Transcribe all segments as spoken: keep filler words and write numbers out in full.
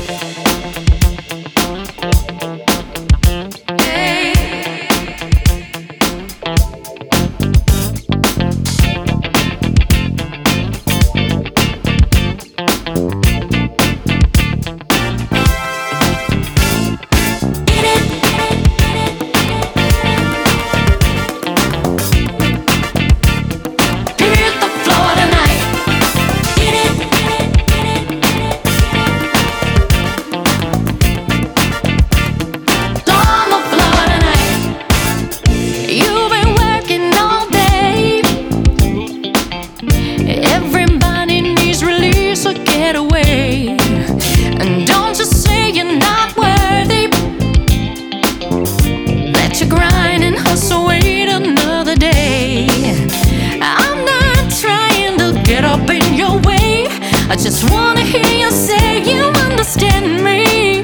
I just wanna hear you say you understand me.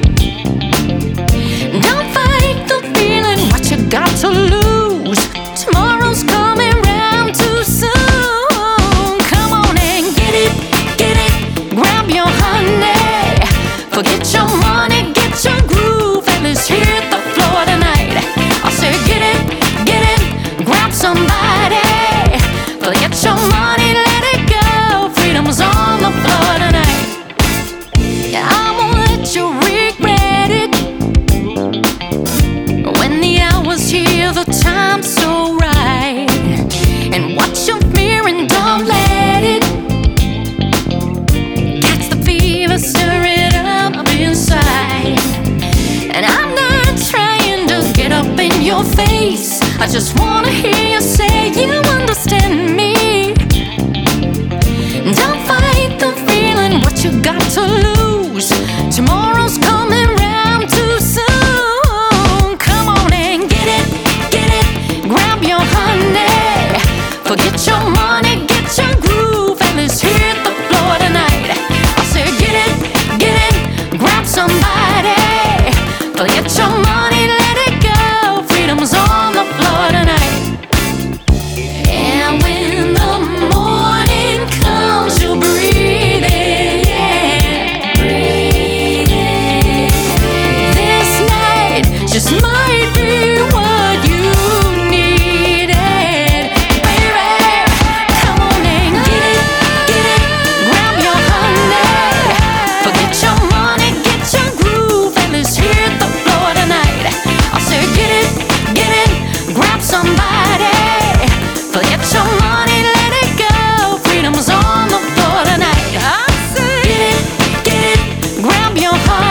Don't fight the feeling, what you got to lose. Tomorrow's coming round too soon. Come on and get it, get it, grab your honey. Forget your money, get your groove, and let's hit the floor tonight. I say get it, get it, grab somebody. Forget your money, let it go. Freedom's on the floor tonight. Yeah, I won't let you regret it. When the hour's here, the time's so right. And what you're fearing, don't let it catch the fever, stir it up inside. And I'm not trying to get up in your face. I just wanna hear you say you understand me. Don't fight the feeling, what you got to lose. Tomorrow's coming round too soon. Come on and get it, get it, grab your honey. Forget your money, get your groove, and let's hit the floor tonight. I said get it, get it, grab somebody. Forget your money, let it go. Freedom's on the floor tonight. And when the morning comes, you'll breathe it, yeah. Breathe it. This night just might be what you needed, baby. Come on and get it, get it, grab your honey. Forget your money, get your groove, and let's hit the floor tonight. I said get it, get it, grab somebody. Forget your money, let it go. Freedom's on the floor tonight. I said get it, get it, grab your heart.